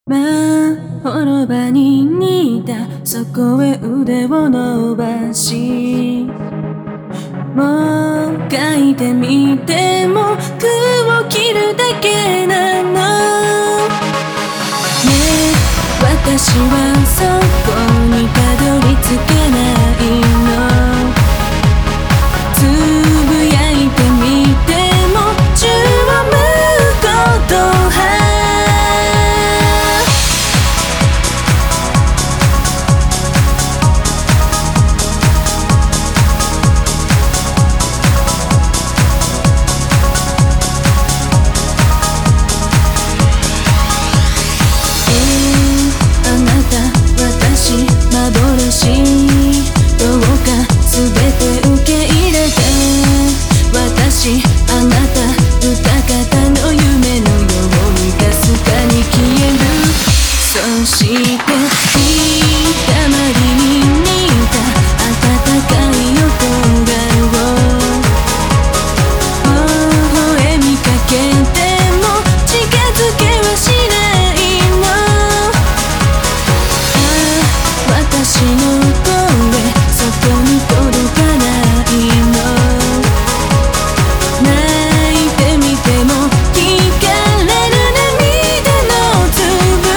ま滅場に似たそこへ腕を伸ばしもう書いてみても句を切るだけなのねえ私はそこにたどり着けないのつぶやいてみても宙を舞うことはどうか全て受け入れて私あなた歌方の夢のようにかすかに消えるそしてたまりに似た温かい横顔微笑みかけても近づけはしないの私のそこに届かないの泣いてみても聞かれる涙の粒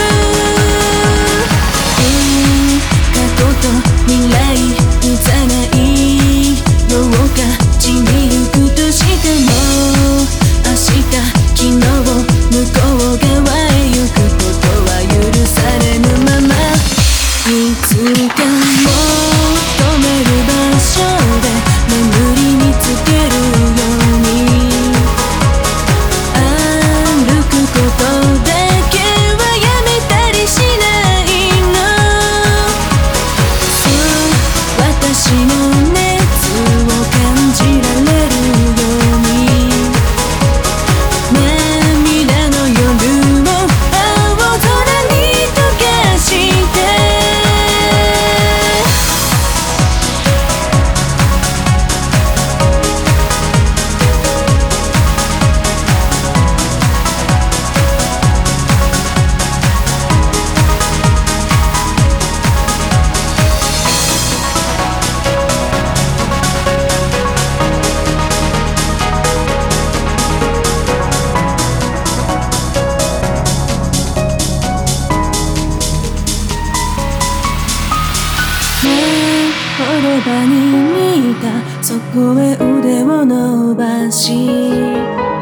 過去と未来いざないどうか散りゆくとしても明日昨日向こう側へ行くことは許されぬままいつか滅場に似たそこへ腕を伸ばし